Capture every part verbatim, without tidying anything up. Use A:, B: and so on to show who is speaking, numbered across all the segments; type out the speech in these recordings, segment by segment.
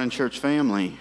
A: morning, church family.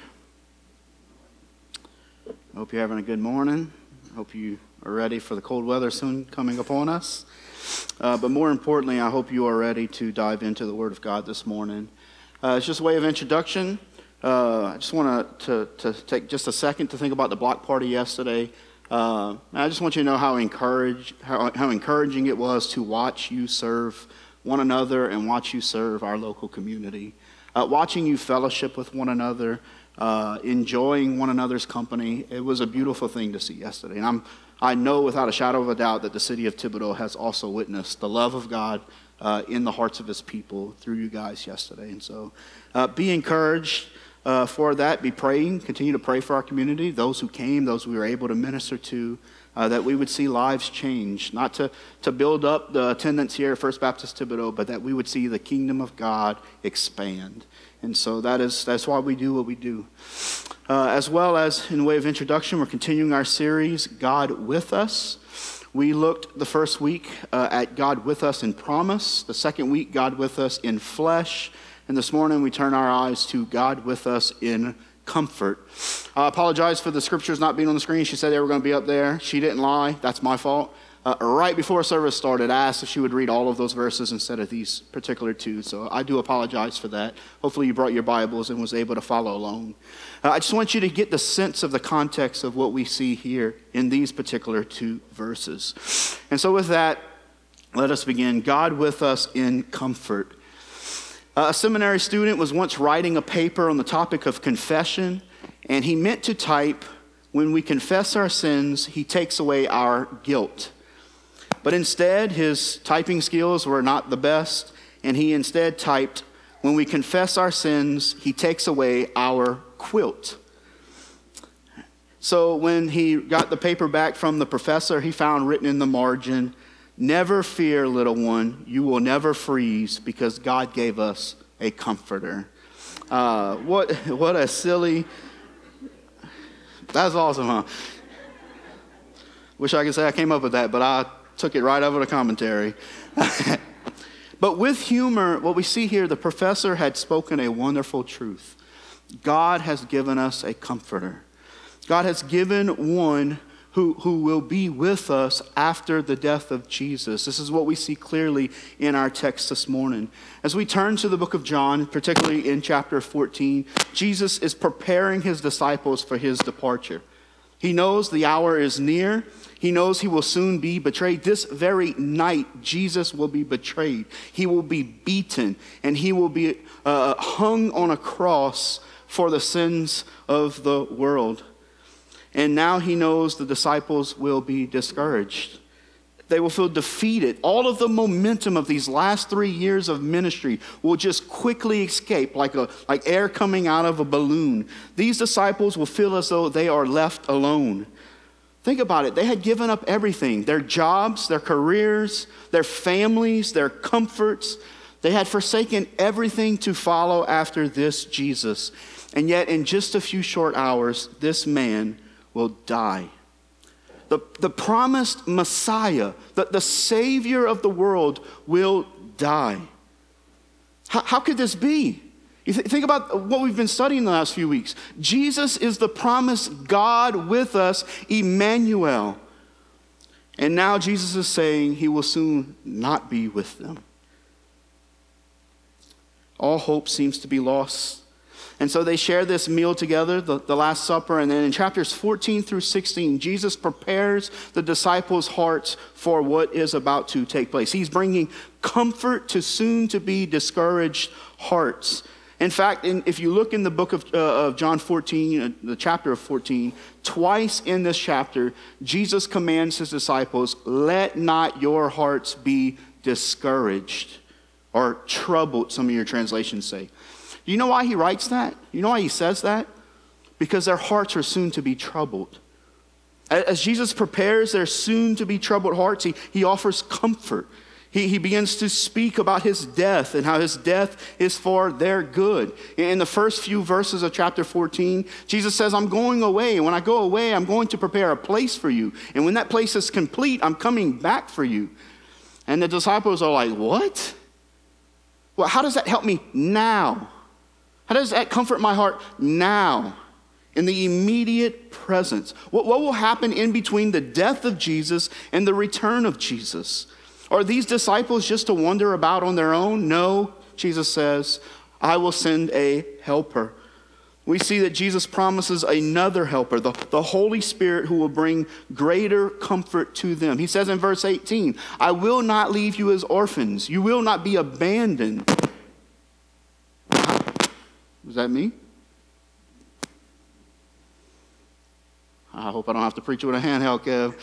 A: I hope you're having a good morning. I hope you are ready for the cold weather soon coming upon us. Uh, but more importantly, I hope you are ready to dive into the Word of God this morning. Uh, it's just a way of introduction. Uh, I just want to to take just a second to think about the block party yesterday. Uh, I just want you to know how encourage how, how encouraging it was to watch you serve one another and watch you serve our local community. Uh, watching you fellowship with one another, uh, enjoying one another's company. It was a beautiful thing to see yesterday. And I'm, I know without a shadow of a doubt that the city of Thibodaux has also witnessed the love of God uh, in the hearts of his people through you guys yesterday. And so uh, be encouraged uh, for that. Be praying. Continue to pray for our community, those who came, those we were able to minister to, uh, that we would see lives change, not to, to build up the attendance here at First Baptist Thibodaux, but that we would see the kingdom of God expand. And so that is that's why we do what we do. Uh, as well as in way of introduction, we're continuing our series, God with Us. We looked the first week uh, at God with us in promise. The second week, God with us in flesh. And this morning, we turn our eyes to God with us in comfort. I apologize for the scriptures not being on the screen. She said they were going to be up there. She didn't lie. That's my fault. Uh, right before service started, I asked if she would read all of those verses instead of these particular two. So I do apologize for that. Hopefully you brought your Bibles and was able to follow along. Uh, I just want you to get the sense of the context of what we see here in these particular two verses. And so with that, let us begin. God with us in comfort. Uh, a seminary student was once writing a paper on the topic of confession, and he meant to type, "When we confess our sins, he takes away our guilt." But instead, his typing skills were not the best, and he instead typed, "When we confess our sins, he takes away our quilt." So when he got the paper back from the professor, he found written in the margin, "Never fear, little one, you will never freeze because God gave us a comforter." Uh, what, what a silly, that's awesome, huh? Wish I could say I came up with that, but I took it right over the commentary. But with humor, what we see here, the professor had spoken a wonderful truth. God has given us a comforter. God has given one who, who will be with us after the death of Jesus. This is what we see clearly in our text this morning. As we turn to the book of John, particularly in chapter fourteen, Jesus is preparing his disciples for his departure. He knows the hour is near. He knows he will soon be betrayed. This very night, Jesus will be betrayed. He will be beaten, and he will be uh, hung on a cross for the sins of the world. And now he knows the disciples will be discouraged. They will feel defeated. All of the momentum of these last three years of ministry will just quickly escape like a like air coming out of a balloon. These disciples will feel as though they are left alone. Think about it. They had given up everything, their jobs, their careers, their families, their comforts. They had forsaken everything to follow after this Jesus. And yet in just a few short hours, this man will die. The, the promised Messiah, the, the Savior of the world, will die. How, how could this be? You th- think about what we've been studying the last few weeks. Jesus is the promised God with us, Emmanuel. And now Jesus is saying he will soon not be with them. All hope seems to be lost. And so they share this meal together, the, the Last Supper. And then in chapters fourteen through sixteen, Jesus prepares the disciples' hearts for what is about to take place. He's bringing comfort to soon-to-be discouraged hearts. In fact, in, if you look in the book of, uh, of John fourteen, uh, the chapter of fourteen, twice in this chapter, Jesus commands his disciples, "Let not your hearts be discouraged," or troubled, some of your translations say. Do you know why he writes that? You know why he says that? Because their hearts are soon to be troubled. As Jesus prepares their soon to be troubled hearts, he, he offers comfort. He, he begins to speak about his death and how his death is for their good. In the first few verses of chapter fourteen, Jesus says, "I'm going away. And when I go away, I'm going to prepare a place for you. And when that place is complete, I'm coming back for you." And the disciples are like, "What? Well, how does that help me now?" How does that comfort my heart now, in the immediate presence? What, what will happen in between the death of Jesus and the return of Jesus? Are these disciples just to wander about on their own? No, Jesus says, I will send a helper. We see that Jesus promises another helper, the, the Holy Spirit, who will bring greater comfort to them. He says in verse eighteen, I will not leave you as orphans. You will not be abandoned. Was that me? I hope I don't have to preach with a handheld,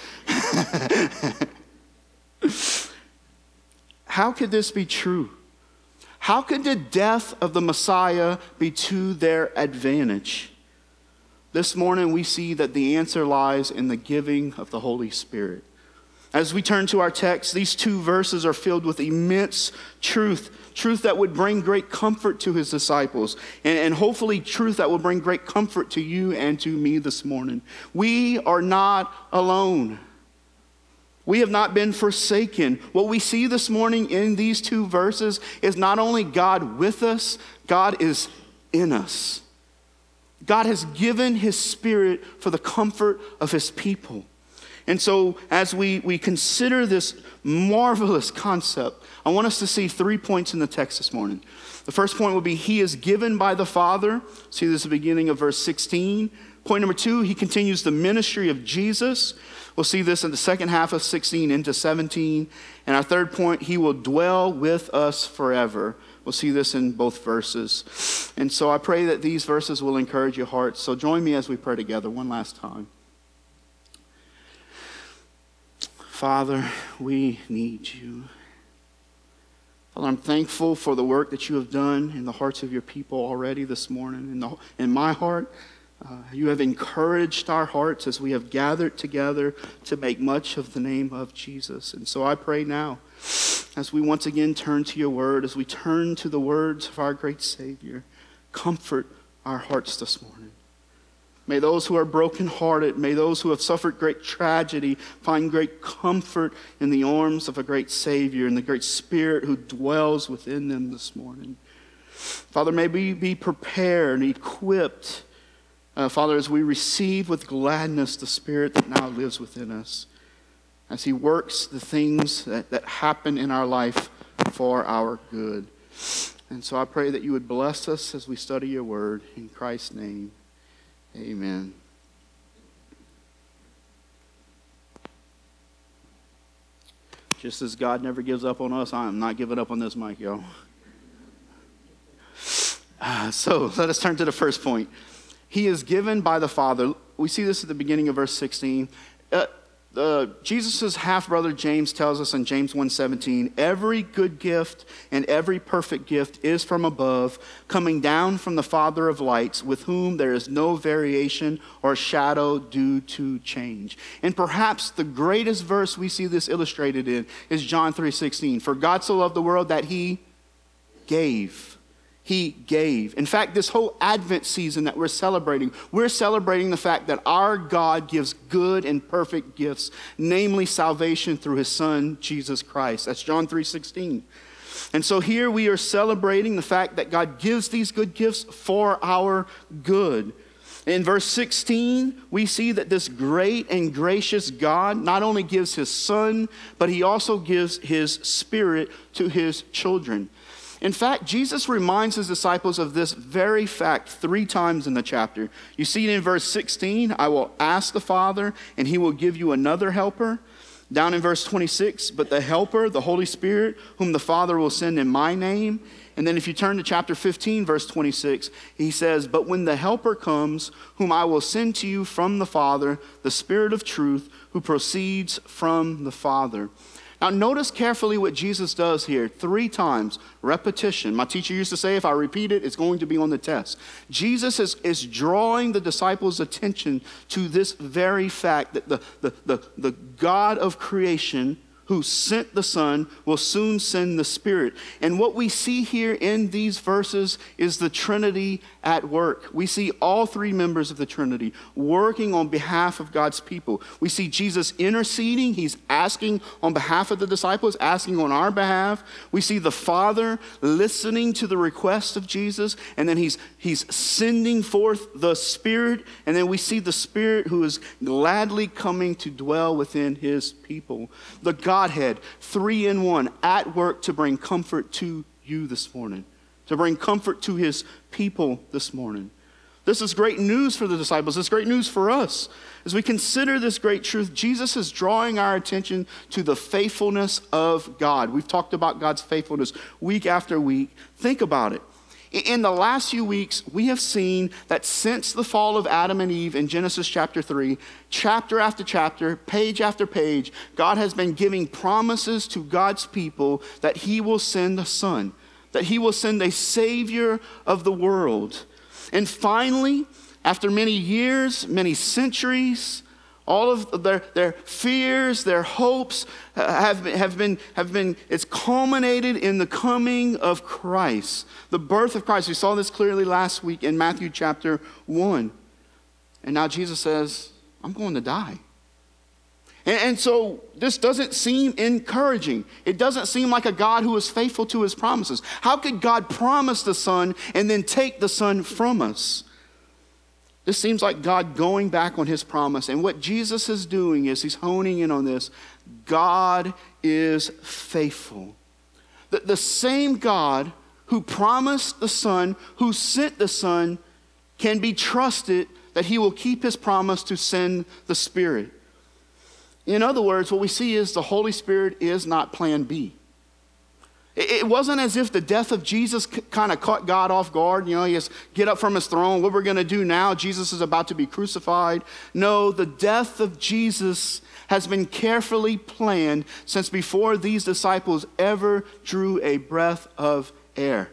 A: Kev. How could this be true? How could the death of the Messiah be to their advantage? This morning we see that the answer lies in the giving of the Holy Spirit. As we turn to our text, these two verses are filled with immense truth, truth that would bring great comfort to his disciples, and, and hopefully truth that will bring great comfort to you and to me this morning. We are not alone. We have not been forsaken. What we see this morning in these two verses is not only God with us, God is in us. God has given his Spirit for the comfort of his people. And so as we, we consider this marvelous concept, I want us to see three points in the text this morning. The first point will be he is given by the Father. See this at the beginning of verse sixteen. Point number two, he continues the ministry of Jesus. We'll see this in the second half of sixteen into seventeen. And our third point, he will dwell with us forever. We'll see this in both verses. And so I pray that these verses will encourage your hearts. So join me as we pray together one last time. Father, we need you. Father, I'm thankful for the work that you have done in the hearts of your people already this morning. In, the, in my heart, uh, you have encouraged our hearts as we have gathered together to make much of the name of Jesus. And so I pray now, as we once again turn to your word, as we turn to the words of our great Savior, comfort our hearts this morning. May those who are brokenhearted, may those who have suffered great tragedy find great comfort in the arms of a great Savior and the great Spirit who dwells within them this morning. Father, may we be prepared and equipped, uh, Father, as we receive with gladness the Spirit that now lives within us, as he works the things that, that happen in our life for our good. And so I pray that you would bless us as we study your word. In Christ's name. Amen. Just as God never gives up on us, I am not giving up on this mic, y'all. Uh, so let us turn to the first point. He is given by the Father. We see this at the beginning of verse sixteen. Uh, Uh, Jesus' half-brother James tells us in James one seventeen, every good gift and every perfect gift is from above, coming down from the Father of lights, with whom there is no variation or shadow due to change. And perhaps the greatest verse we see this illustrated in is John three sixteen. For God so loved the world that he gave. He gave. In fact, this whole Advent season that we're celebrating, we're celebrating the fact that our God gives good and perfect gifts, namely salvation through his Son, Jesus Christ. That's John three sixteen. And so here we are celebrating the fact that God gives these good gifts for our good. In verse sixteen, we see that this great and gracious God not only gives his Son, but he also gives his Spirit to his children. In fact, Jesus reminds his disciples of this very fact three times in the chapter. You see it in verse sixteen, I will ask the Father, and he will give you another helper. Down in verse twenty-six, but the helper, the Holy Spirit, whom the Father will send in my name. And then if you turn to chapter fifteen, verse twenty-six, he says, but when the helper comes, whom I will send to you from the Father, the Spirit of truth, who proceeds from the Father. Now notice carefully what Jesus does here three times. Repetition. My teacher used to say, if I repeat it, it's going to be on the test. Jesus is, is drawing the disciples' attention to this very fact that the, the, the, the God of creation who sent the Son will soon send the Spirit. And what we see here in these verses is the Trinity at work. We see all three members of the Trinity working on behalf of God's people. We see Jesus interceding. He's asking on behalf of the disciples, asking on our behalf. We see the Father listening to the request of Jesus, and then he's, he's sending forth the Spirit, and then we see the Spirit who is gladly coming to dwell within his people. The Godhead, three in one, at work to bring comfort to you this morning, to bring comfort to his people this morning. This is great news for the disciples. It's great news for us. As we consider this great truth, Jesus is drawing our attention to the faithfulness of God. We've talked about God's faithfulness week after week. Think about it. In the last few weeks, we have seen that since the fall of Adam and Eve in Genesis chapter three, chapter after chapter, page after page, God has been giving promises to God's people that he will send a son, that he will send a Savior of the world. And finally, after many years, many centuries, all of their, their fears, their hopes have been, have been, have been, it's culminated in the coming of Christ, the birth of Christ. We saw this clearly last week in Matthew chapter one. And now Jesus says, I'm going to die. And, and so this doesn't seem encouraging. It doesn't seem like a God who is faithful to his promises. How could God promise the Son and then take the Son from us? This seems like God going back on his promise. And what Jesus is doing is he's honing in on this. God is faithful. The, the same God who promised the Son, who sent the Son, can be trusted that he will keep his promise to send the Spirit. In other words, what we see is the Holy Spirit is not plan B. It wasn't as if the death of Jesus kind of caught God off guard. You know, he has get up from his throne. What we're going to do now? Jesus is about to be crucified. No, the death of Jesus has been carefully planned since before these disciples ever drew a breath of air.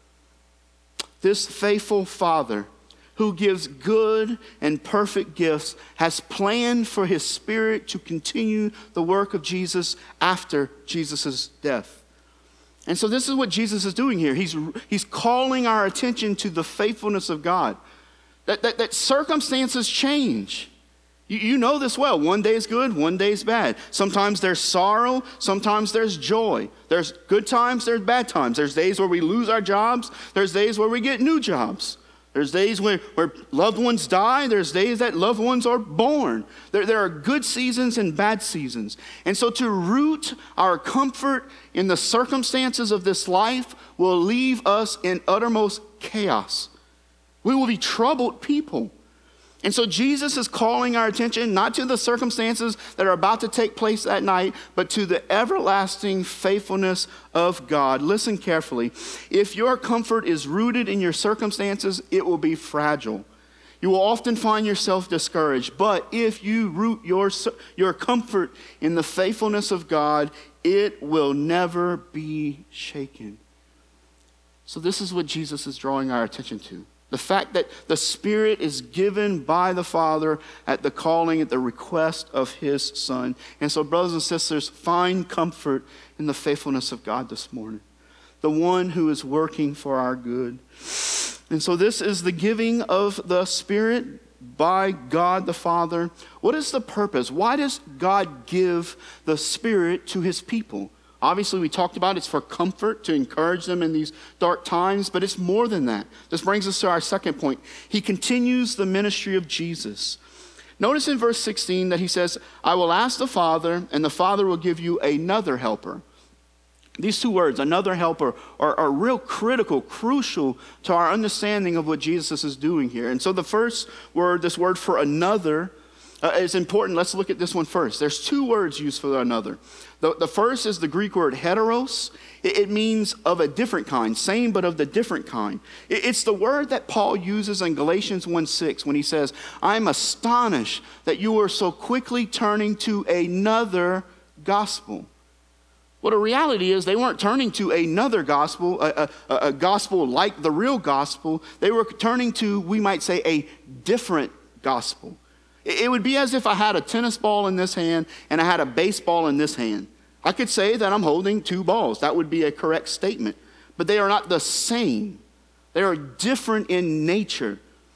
A: This faithful Father who gives good and perfect gifts has planned for his Spirit to continue the work of Jesus after Jesus' death. And so this is what Jesus is doing here. He's, he's calling our attention to the faithfulness of God. That, that, that circumstances change. You, you know this well. One day is good, one day is bad. Sometimes there's sorrow, sometimes there's joy. There's good times, there's bad times. There's days where we lose our jobs. There's days where we get new jobs. There's days where, where loved ones die. There's days that loved ones are born. There, there are good seasons and bad seasons. And so to root our comfort in the circumstances of this life will leave us in uttermost chaos. We will be troubled people. And so Jesus is calling our attention not to the circumstances that are about to take place that night, but to the everlasting faithfulness of God. Listen carefully. If your comfort is rooted in your circumstances, it will be fragile. You will often find yourself discouraged. But if you root your, your comfort in the faithfulness of God, it will never be shaken. So this is what Jesus is drawing our attention to. The fact that the Spirit is given by the Father at the calling, at the request of his Son. And so, brothers and sisters, find comfort in the faithfulness of God this morning. The one who is working for our good. And so this is the giving of the Spirit by God the Father. What is the purpose? Why does God give the Spirit to his people? Obviously, we talked about it's for comfort, to encourage them in these dark times, but it's more than that. This brings us to our second point. He continues the ministry of Jesus. Notice in verse sixteen that he says, I will ask the Father, and the Father will give you another helper. These two words, another helper, are, are real critical, crucial to our understanding of what Jesus is doing here. And so the first word, this word for another, Uh, it's important. Let's look at this one first. There's two words used for another. The, the first is the Greek word heteros. It, it means of a different kind, same but of the different kind. It, it's the word that Paul uses in Galatians one six when he says, I'm astonished that you are so quickly turning to another gospel. Well, the reality is they weren't turning to another gospel, a, a, a gospel like the real gospel. They were turning to, we might say, a different gospel. It would be as if I had a tennis ball in this hand and I had a baseball in this hand. I could say that I'm holding two balls. That would be a correct statement. But they are not the same. They are different in nature.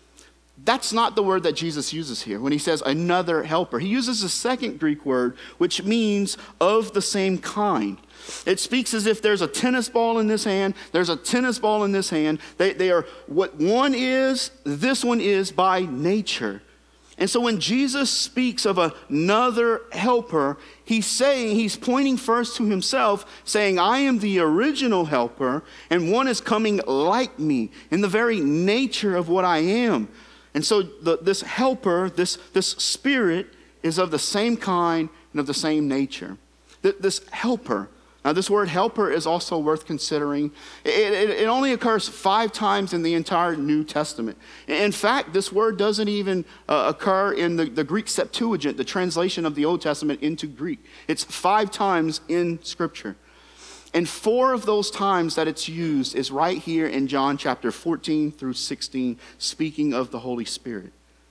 A: That's not the word that Jesus uses here when he says another helper. He uses a second Greek word, which means of the same kind. It speaks as if there's a tennis ball in this hand, there's a tennis ball in this hand. They, they are what one is, this one is by nature. And so when Jesus speaks of another helper, he's saying, he's pointing first to himself, saying, I am the original helper, and one is coming like me in the very nature of what I am. And so the, this helper, this, this spirit, is of the same kind and of the same nature. Th- this helper. Now, this word helper is also worth considering. It, it, it only occurs five times in the entire New Testament. In fact, this word doesn't even uh, occur in the, the Greek Septuagint, the translation of the Old Testament into Greek. It's five times in Scripture. And four of those times that it's used is right here in John chapter fourteen through sixteen, speaking of the Holy Spirit.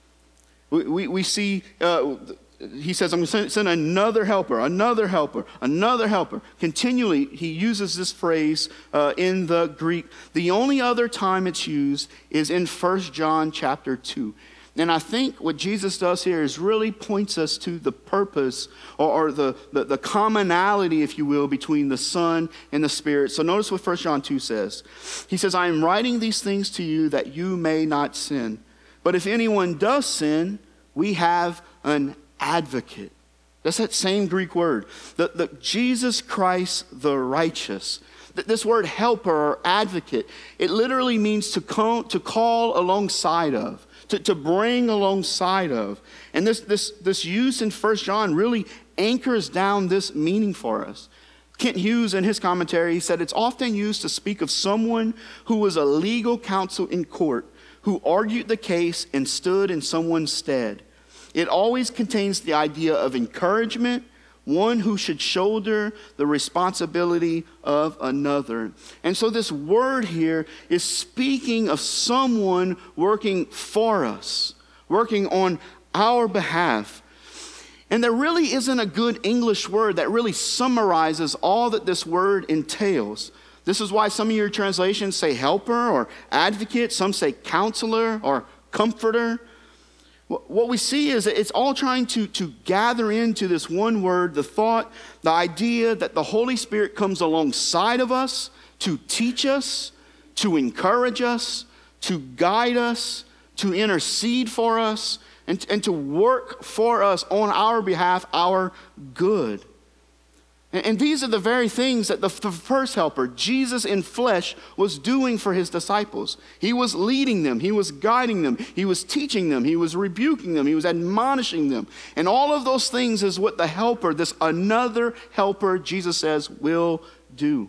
A: We, we, we see... Uh, He says, I'm going to send another helper, another helper, another helper. Continually, he uses this phrase uh, in the Greek. The only other time it's used is in First John chapter two. And I think what Jesus does here is really points us to the purpose or, or the, the, the commonality, if you will, between the Son and the Spirit. So notice what First John two says. He says, I am writing these things to you that you may not sin. But if anyone does sin, we have an advocate. That's that same Greek word. The, the Jesus Christ the righteous. This word helper or advocate, it literally means to call, to call alongside of, to, to bring alongside of. And this, this, this use in First John really anchors down this meaning for us. Kent Hughes, in his commentary, he said it's often used to speak of someone who was a legal counsel in court, who argued the case and stood in someone's stead. It always contains the idea of encouragement, one who should shoulder the responsibility of another. And so this word here is speaking of someone working for us, working on our behalf. And there really isn't a good English word that really summarizes all that this word entails. This is why some of your translations say helper or advocate, some say counselor or comforter. What we see is that it's all trying to, to gather into this one word, the thought, the idea that the Holy Spirit comes alongside of us to teach us, to encourage us, to guide us, to intercede for us, and, and to work for us on our behalf, our good. And these are the very things that the, the first helper, Jesus in flesh, was doing for his disciples. He was leading them. He was guiding them. He was teaching them. He was rebuking them. He was admonishing them. And all of those things is what the helper, this another helper, Jesus says, will do.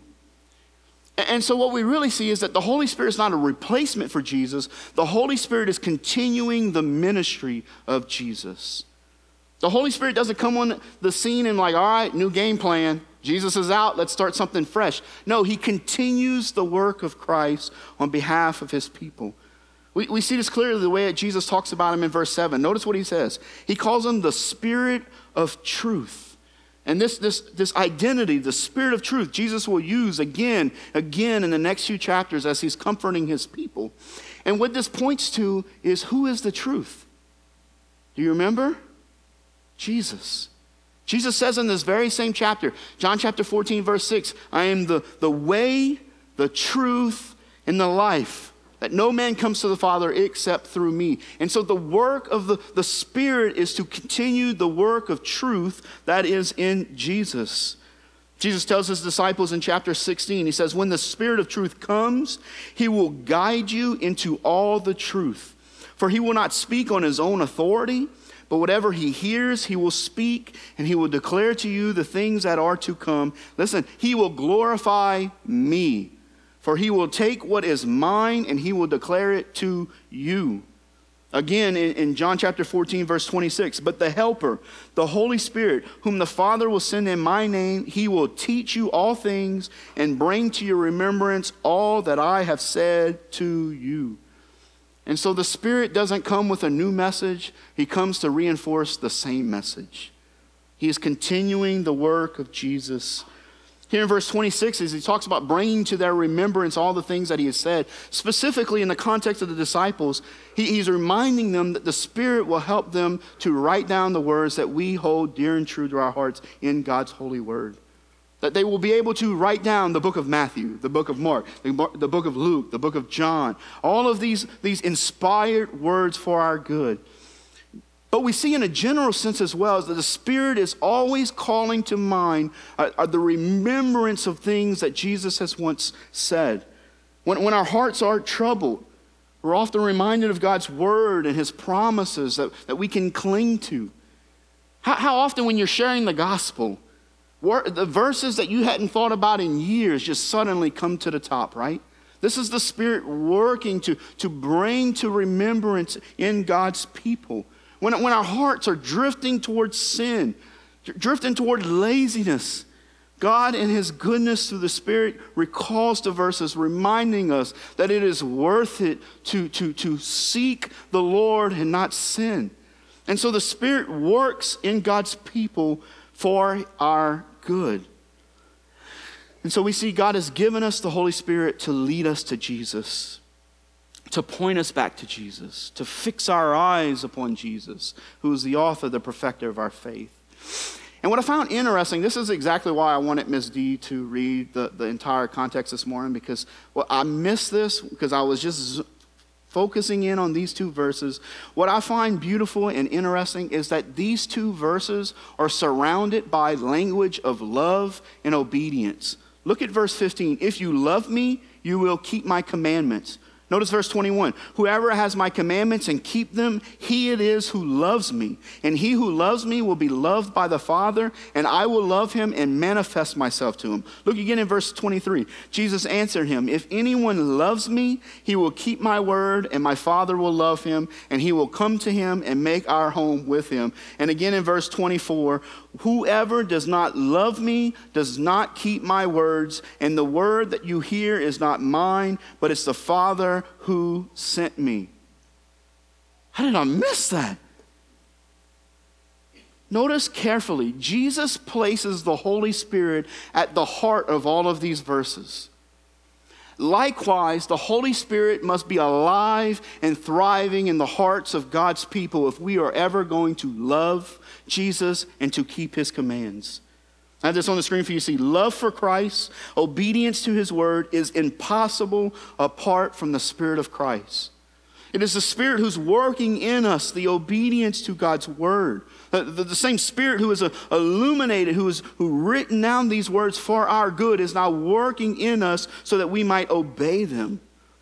A: And so what we really see is that the Holy Spirit is not a replacement for Jesus. The Holy Spirit is continuing the ministry of Jesus. The Holy Spirit doesn't come on the scene and like, all right, new game plan. Jesus is out. Let's start something fresh. No, he continues the work of Christ on behalf of his people. We, we see this clearly the way that Jesus talks about him in verse seven. Notice what he says. He calls him the Spirit of truth. And this, this, this identity, the Spirit of truth, Jesus will use again, again in the next few chapters as he's comforting his people. And what this points to is, who is the truth? Do you remember? Jesus. Jesus says in this very same chapter, John chapter fourteen, verse six, I am the, the way, the truth, and the life, that no man comes to the Father except through me. And so the work of the, the Spirit is to continue the work of truth that is in Jesus. Jesus tells his disciples in chapter sixteen, he says, when the Spirit of truth comes, he will guide you into all the truth. For he will not speak on his own authority, but whatever he hears, he will speak, and he will declare to you the things that are to come. Listen, he will glorify me, for he will take what is mine, and he will declare it to you. Again, in, in John chapter fourteen, verse twenty-six, but the Helper, the Holy Spirit, whom the Father will send in my name, he will teach you all things and bring to your remembrance all that I have said to you. And so the Spirit doesn't come with a new message. He comes to reinforce the same message. He is continuing the work of Jesus. Here in verse twenty-six, as he talks about bringing to their remembrance all the things that he has said, specifically in the context of the disciples, he, he's reminding them that the Spirit will help them to write down the words that we hold dear and true to our hearts in God's holy word. That they will be able to write down the book of Matthew, the book of Mark, the, the book of Luke, the book of John, all of these, these inspired words for our good. But we see in a general sense as well is that the Spirit is always calling to mind uh, uh, the remembrance of things that Jesus has once said. When, when our hearts are troubled, we're often reminded of God's word and his promises that, that we can cling to. How, how often when you're sharing the gospel, wor- the verses that you hadn't thought about in years just suddenly come to the top, right? This is the Spirit working to, to bring to remembrance in God's people. When, when our hearts are drifting towards sin, drifting toward laziness, God in his goodness through the Spirit recalls the verses reminding us that it is worth it to, to, to seek the Lord and not sin. And so the Spirit works in God's people for our good. And so we see God has given us the Holy Spirit to lead us to Jesus, to point us back to Jesus, to fix our eyes upon Jesus, who is the author, the perfecter of our faith. And what I found interesting, this is exactly why I wanted Miz D to read the, the entire context this morning, because well, I missed this because I was just focusing in on these two verses. What I find beautiful and interesting is that these two verses are surrounded by language of love and obedience. Look at verse fifteen. If you love me, you will keep my commandments. Notice verse twenty-one. Whoever has my commandments and keep them, he it is who loves me. And he who loves me will be loved by the Father, and I will love him and manifest myself to him. Look again in verse twenty-three. Jesus answered him, if anyone loves me, he will keep my word, and my Father will love him, and he will come to him and make our home with him. And again in verse twenty-four, whoever does not love me does not keep my words, and the word that you hear is not mine, but it's the Father who sent me. How did I miss that? Notice carefully, Jesus places the Holy Spirit at the heart of all of these verses. Likewise, the Holy Spirit must be alive and thriving in the hearts of God's people if we are ever going to love Jesus and to keep his commands. I have this on the screen for you to see. Love for Christ, obedience to his word is impossible apart from the Spirit of Christ. It is the Spirit who's working in us, the obedience to God's word. The, the, the same Spirit who is a, illuminated, who has who written down these words for our good is now working in us so that we might obey them.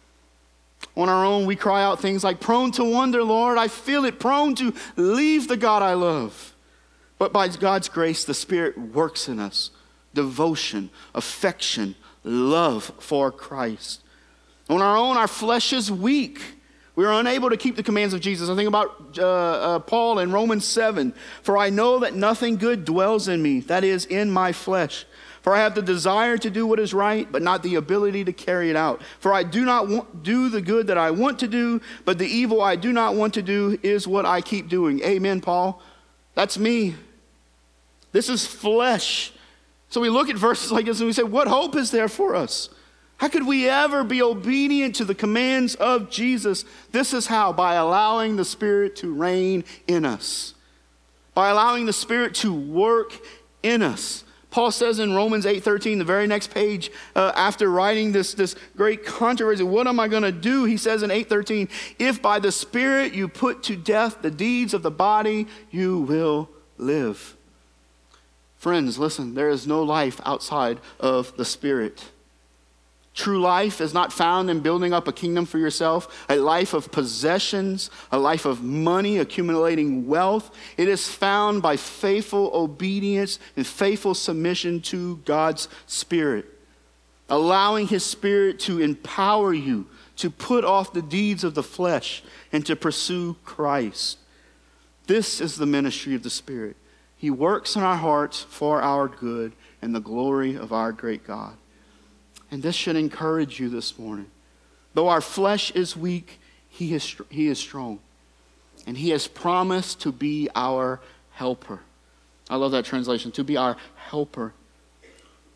A: On our own, we cry out things like, prone to wonder, Lord, I feel it, prone to leave the God I love. But by God's grace, the Spirit works in us. Devotion, affection, love for Christ. On our own, our flesh is weak. We are unable to keep the commands of Jesus. I think about uh, uh, Paul in Romans seven. For I know that nothing good dwells in me, that is, in my flesh. For I have the desire to do what is right, but not the ability to carry it out. For I do not want, do the good that I want to do, but the evil I do not want to do is what I keep doing. Amen, Paul. That's me. This is flesh. So we look at verses like this and we say, what hope is there for us? How could we ever be obedient to the commands of Jesus? This is how, by allowing the Spirit to reign in us. By allowing the Spirit to work in us. Paul says in Romans eight thirteen, the very next page, uh, after writing this, this great controversy, what am I going to do? He says in eight thirteen, if by the Spirit you put to death the deeds of the body, you will live. Friends, listen, there is no life outside of the Spirit. True life is not found in building up a kingdom for yourself, a life of possessions, a life of money, accumulating wealth. It is found by faithful obedience and faithful submission to God's Spirit. Allowing his Spirit to empower you to put off the deeds of the flesh and to pursue Christ. This is the ministry of the Spirit. He works in our hearts for our good and the glory of our great God. And this should encourage you this morning. Though our flesh is weak, he is, he is strong. And he has promised to be our helper. I love that translation, to be our helper.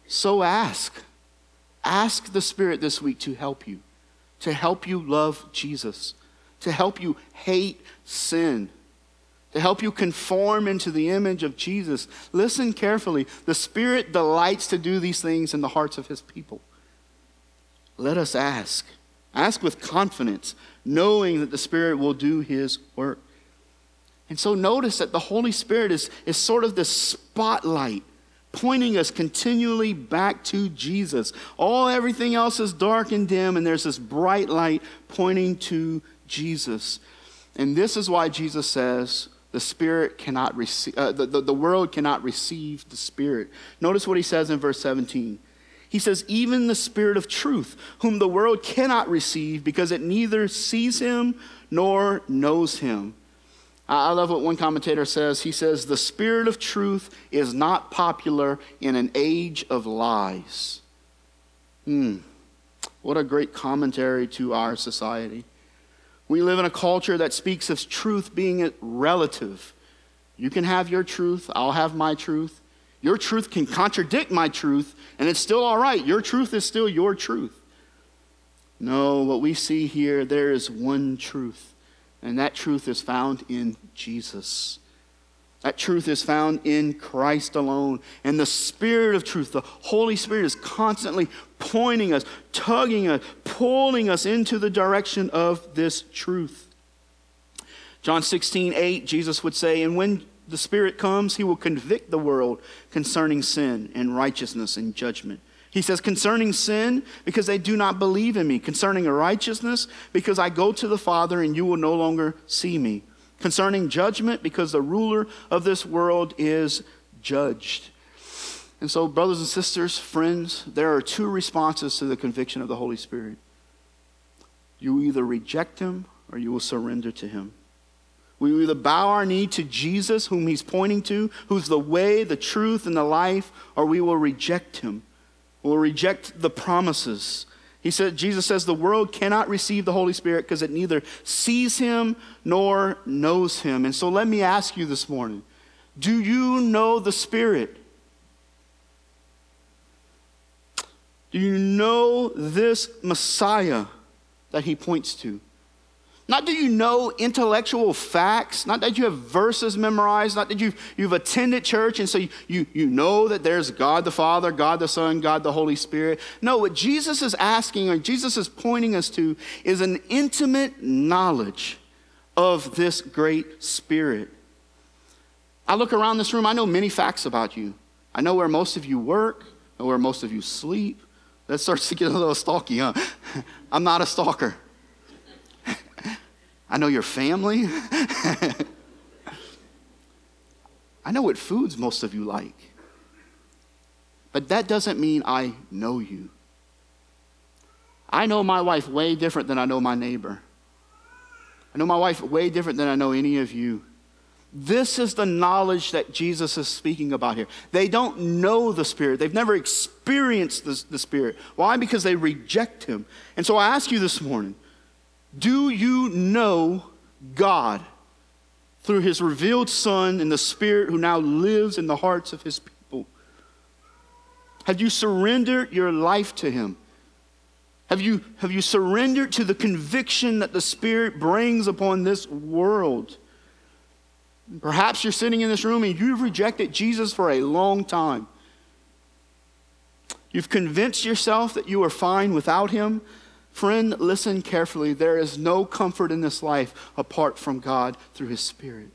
A: So ask. Ask the Spirit this week to help you, to help you love Jesus, to help you hate sin, to help you conform into the image of Jesus. Listen carefully. The Spirit delights to do these things in the hearts of his people. Let us ask. Ask with confidence, knowing that the Spirit will do his work. And so notice that the Holy Spirit is, is sort of this spotlight pointing us continually back to Jesus. All everything else is dark and dim, and there's this bright light pointing to Jesus. And this is why Jesus says the Spirit cannot receive, uh, the, the, the world cannot receive the Spirit. Notice what he says in verse seventeen. He says, even the Spirit of truth, whom the world cannot receive because it neither sees him nor knows him. I love what one commentator says. He says, the Spirit of truth is not popular in an age of lies. Hmm. What a great commentary to our society. We live in a culture that speaks of truth being relative. You can have your truth, I'll have my truth. Your truth can contradict my truth, and it's still all right. Your truth is still your truth. No, what we see here, there is one truth, and that truth is found in Jesus. That truth is found in Christ alone. And the Spirit of truth, the Holy Spirit, is constantly pointing us, tugging us, pulling us into the direction of this truth. John sixteen eight, Jesus would say, and when the Spirit comes, he will convict the world concerning sin and righteousness and judgment. He says, concerning sin, because they do not believe in me. Concerning righteousness, because I go to the Father and you will no longer see me. Concerning judgment, because the ruler of this world is judged. And so, brothers and sisters, friends, there are two responses to the conviction of the Holy Spirit. You either reject him or you will surrender to him. We will either bow our knee to Jesus, whom he's pointing to, who's the way, the truth, and the life, or we will reject him. We'll reject the promises. He said, Jesus says the world cannot receive the Holy Spirit because it neither sees him nor knows him. And so let me ask you this morning, do you know the Spirit? Do you know this Messiah that he points to? Not that you know intellectual facts, not that you have verses memorized, not that you've, you've attended church and so you, you, you know that there's God the Father, God the Son, God the Holy Spirit. No, what Jesus is asking, or Jesus is pointing us to, is an intimate knowledge of this great Spirit. I look around this room, I know many facts about you. I know where most of you work, I know where most of you sleep. That starts to get a little stalky, huh? I'm not a stalker. I know your family. I know what foods most of you like. But that doesn't mean I know you. I know my wife way different than I know my neighbor. I know my wife way different than I know any of you. This is the knowledge that Jesus is speaking about here. They don't know the Spirit. They've never experienced the, the Spirit. Why? Because they reject him. And so I ask you this morning, do you know God through his revealed Son and the Spirit who now lives in the hearts of his people? Have you surrendered your life to him? Have you, have you surrendered to the conviction that the Spirit brings upon this world? Perhaps you're sitting in this room and you've rejected Jesus for a long time. You've convinced yourself that you are fine without him. Friend, listen carefully. There is no comfort in this life apart from God through his Spirit.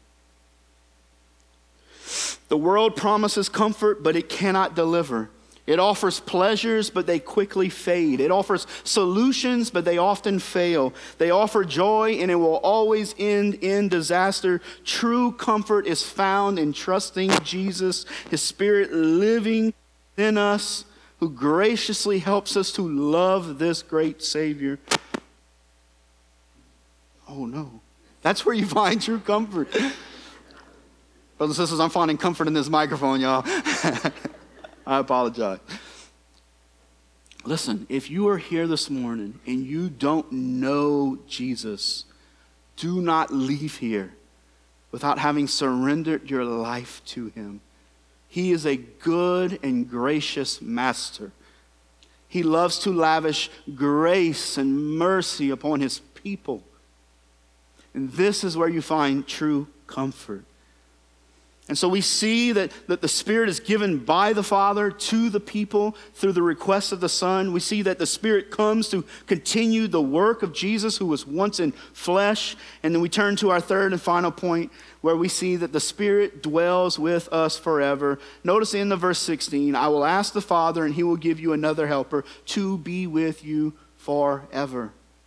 A: The world promises comfort, but it cannot deliver. It offers pleasures, but they quickly fade. It offers solutions, but they often fail. They offer joy, and it will always end in disaster. True comfort is found in trusting Jesus, his Spirit living in us, who graciously helps us to love this great Savior. Oh no, that's where you find true comfort. Brothers and sisters, I'm finding comfort in this microphone, y'all. I apologize. Listen, if you are here this morning and you don't know Jesus, do not leave here without having surrendered your life to him. He is a good and gracious master. He loves to lavish grace and mercy upon his people. And this is where you find true comfort. And so we see that, that the Spirit is given by the Father to the people through the request of the Son. We see that the Spirit comes to continue the work of Jesus, who was once in flesh. And then we turn to our third and final point, where we see that the Spirit dwells with us forever. Notice in the verse sixteen, I will ask the Father, and he will give you another helper to be with you forever.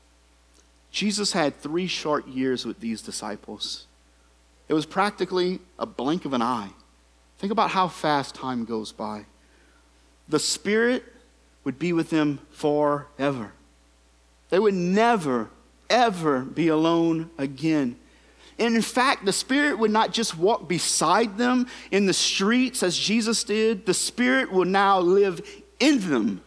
A: Jesus had three short years with these disciples. It was practically a blink of an eye. Think about how fast time goes by. The Spirit would be with them forever. They would never, ever be alone again. And in fact, the Spirit would not just walk beside them in the streets as Jesus did. The Spirit will now live in them.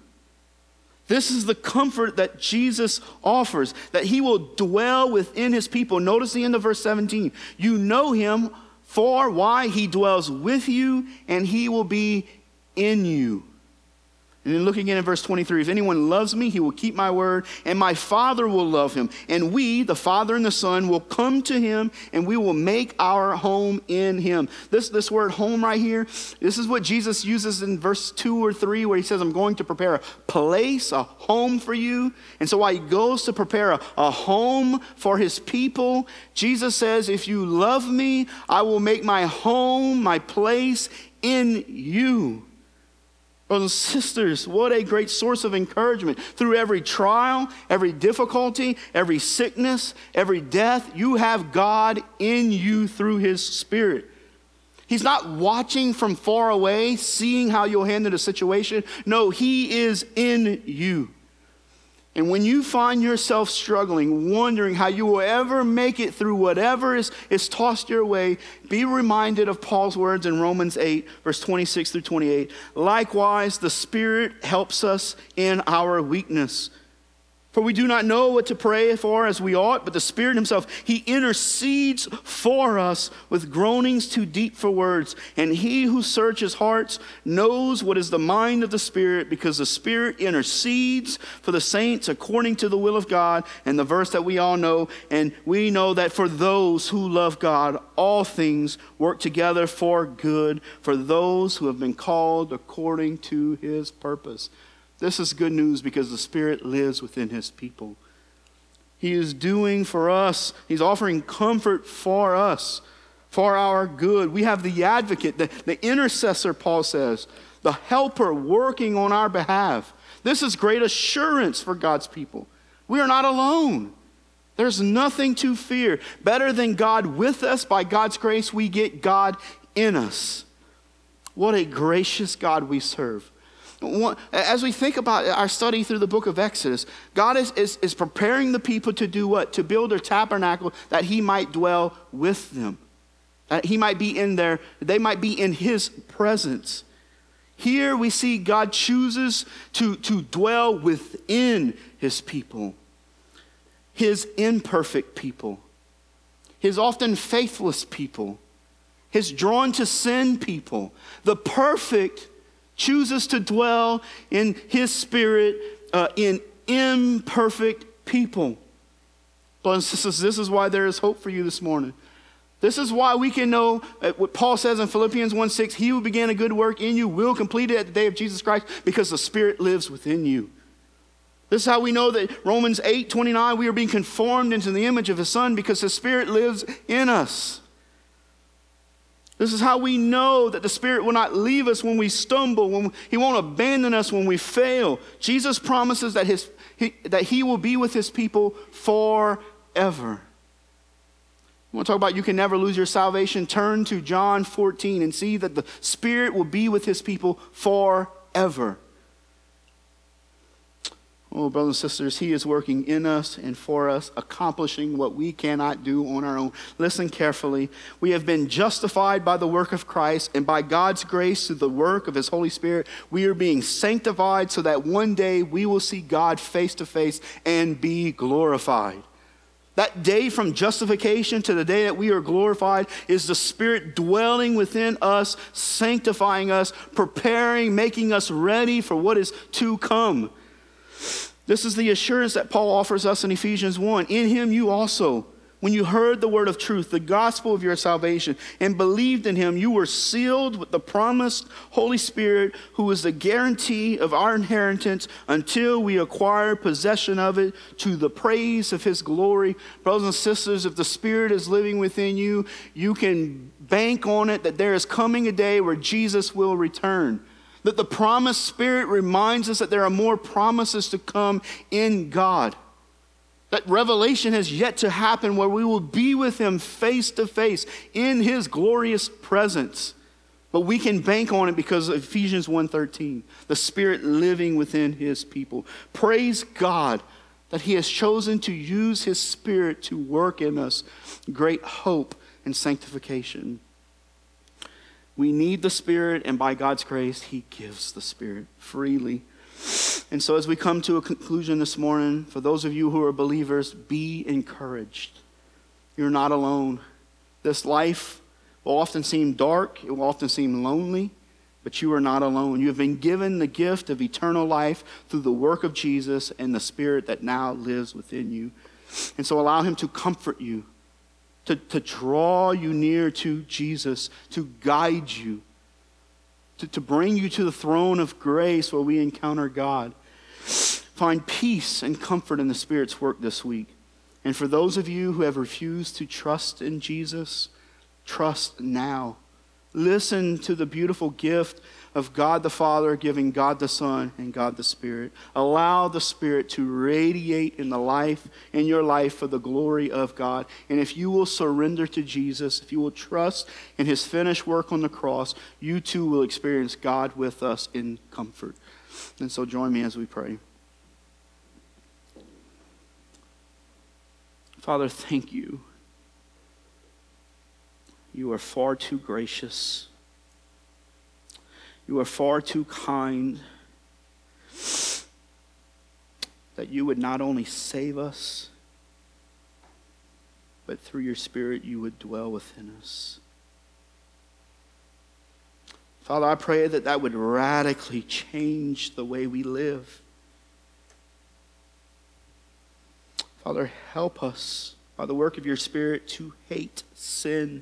A: This is the comfort that Jesus offers, that he will dwell within his people. Notice the end of verse seventeen. You know him, for why? He dwells with you, and he will be in you. And then looking in at verse twenty-three, if anyone loves me, he will keep my word, and my Father will love him. And we, the Father and the Son, will come to him, and we will make our home in him. This, this word home right here, this is what Jesus uses in verse two or three, where he says, I'm going to prepare a place, a home for you. And so while he goes to prepare a, a home for his people, Jesus says, if you love me, I will make my home, my place in you. Brothers and sisters, what a great source of encouragement. Through every trial, every difficulty, every sickness, every death, you have God in you through his Spirit. He's not watching from far away, seeing how you'll handle the situation. No, he is in you. And when you find yourself struggling, wondering how you will ever make it through whatever is, is tossed your way, be reminded of Paul's words in Romans eight, verse twenty-six through twenty-eight. Likewise, the Spirit helps us in our weakness. For we do not know what to pray for as we ought, but the Spirit himself, he intercedes for us with groanings too deep for words. And he who searches hearts knows what is the mind of the Spirit, because the Spirit intercedes for the saints according to the will of God. And the verse that we all know, and we know that for those who love God, all things work together for good, for those who have been called according to his purpose. This is good news because the Spirit lives within his people. He is doing for us, he's offering comfort for us, for our good. We have the advocate, the, the intercessor, Paul says, the helper working on our behalf. This is great assurance for God's people. We are not alone. There's nothing to fear. Better than God with us, by God's grace, we get God in us. What a gracious God we serve. As we think about our study through the book of Exodus, God is, is, is preparing the people to do what? To build their tabernacle that he might dwell with them. That he might be in there, they might be in his presence. Here we see God chooses to, to dwell within his people. His imperfect people. His often faithless people. His drawn to sin people. The perfect chooses to dwell in his Spirit uh, in imperfect people. Brothers and sisters, this is why there is hope for you this morning. This is why we can know uh, what Paul says in Philippians one six, he who began a good work in you will complete it at the day of Jesus Christ, because the Spirit lives within you. This is how we know that Romans eight twenty-nine, we are being conformed into the image of his Son because his Spirit lives in us. This is how we know that the Spirit will not leave us when we stumble, when he won't abandon us when we fail. Jesus promises that, his, he, that he will be with his people forever. I want to talk about you can never lose your salvation. Turn to John fourteen and see that the Spirit will be with his people forever. Oh, brothers and sisters, he is working in us and for us, accomplishing what we cannot do on our own. Listen carefully. We have been justified by the work of Christ, and by God's grace through the work of his Holy Spirit, we are being sanctified so that one day we will see God face to face and be glorified. That day from justification to the day that we are glorified is the Spirit dwelling within us, sanctifying us, preparing, making us ready for what is to come. This is the assurance that Paul offers us in Ephesians one. In him you also, when you heard the word of truth, the gospel of your salvation, and believed in him, you were sealed with the promised Holy Spirit, who is the guarantee of our inheritance until we acquire possession of it to the praise of his glory. Brothers and sisters, if the Spirit is living within you, you can bank on it that there is coming a day where Jesus will return. That the promised Spirit reminds us that there are more promises to come in God. That revelation has yet to happen where we will be with him face to face in his glorious presence. But we can bank on it because of Ephesians one thirteen, the Spirit living within his people. Praise God that he has chosen to use his Spirit to work in us great hope and sanctification. We need the Spirit, and by God's grace, he gives the Spirit freely. And so as we come to a conclusion this morning, for those of you who are believers, be encouraged. You're not alone. This life will often seem dark. It will often seem lonely, but you are not alone. You have been given the gift of eternal life through the work of Jesus and the Spirit that now lives within you. And so allow him to comfort you, to, to draw you near to Jesus, to guide you, To, to bring you to the throne of grace where we encounter God. Find peace and comfort in the Spirit's work this week. And for those of you who have refused to trust in Jesus, trust now. Listen to the beautiful gift of God the Father giving God the Son and God the Spirit. Allow the Spirit to radiate in the life, in your life for the glory of God. And if you will surrender to Jesus, if you will trust in his finished work on the cross, you too will experience God with us in comfort. And so join me as we pray. Father, thank you. You are far too gracious. You are far too kind that you would not only save us, but through your Spirit you would dwell within us. Father, I pray that that would radically change the way we live. Father, help us by the work of your Spirit to hate sin.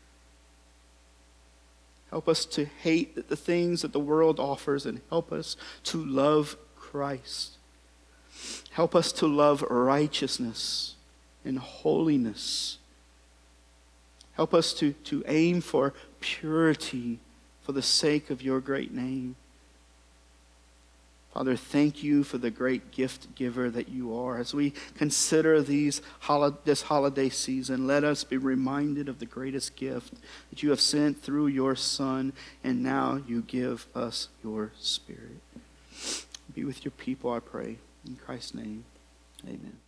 A: Help us to hate the things that the world offers, and help us to love Christ. Help us to love righteousness and holiness. Help us to, to aim for purity for the sake of your great name. Father, thank you for the great gift giver that you are. As we consider these hol- this holiday season, let us be reminded of the greatest gift that you have sent through your Son, and now you give us your Spirit. Be with your people, I pray. In Christ's name, amen.